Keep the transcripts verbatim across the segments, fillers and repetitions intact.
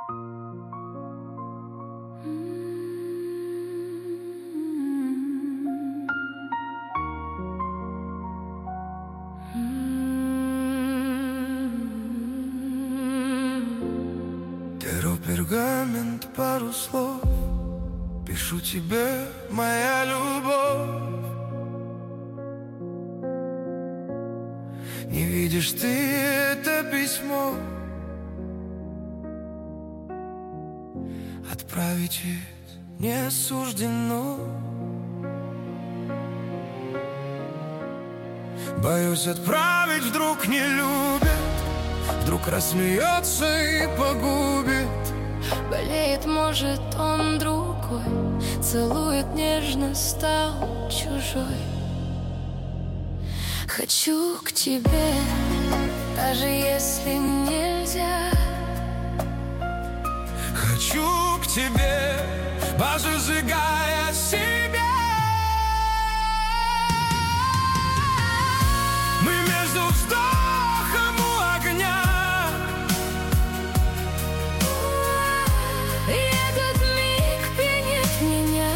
Беру пергамент, пару слов, пишу тебе, моя любовь. Не видишь ты это письмо? Отправить ведь не суждено. Боюсь отправить, вдруг не любит, вдруг рассмеется и погубит. Болеет, может, он другой, целует нежно, стал чужой. Хочу к тебе, даже если нельзя. Хочу к тебе, пожигая себя. Мы между вздохом у огня, и этот миг пьянит меня.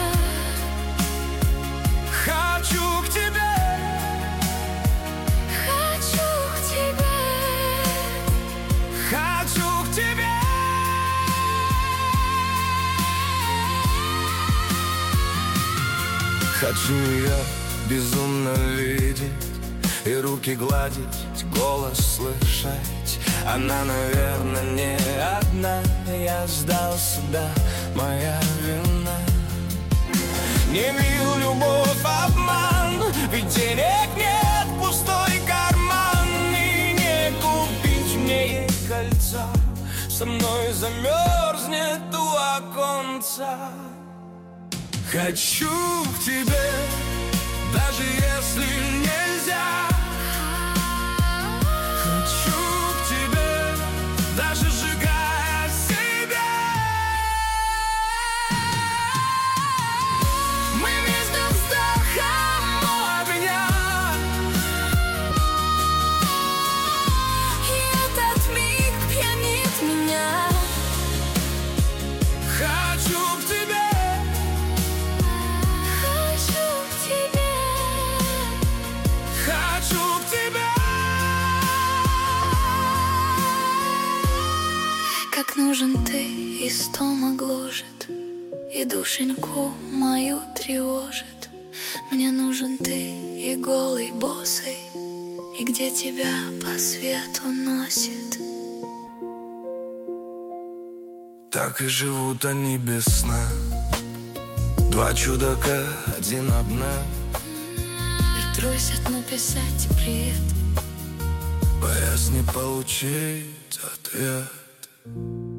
хочу к тебе, Хочу к тебе, хочу к тебе. Хочу ее безумно видеть и руки гладить, голос слышать. Она, наверное, не одна. Я сдался, да, моя вина. Не мил любовь, обман, ведь денег нет, пустой карман. И не купить мне ей кольца, со мной замерзнет у оконца. Хочу к тебе, даже если нельзя. Хочу к тебе, даже сжигая себя. Мы между вздохом у огня, и этот миг пьянит меня. хочу к тебе, Хочу к тебе, хочу к тебе. как нужен ты, и стома гложет, и душеньку мою тревожит. Мне нужен ты, и голый босый, и где тебя по свету носит. Так и живут они без сна, два чудака, один обнят. И трусят написать привет, Боясь не получить ответ.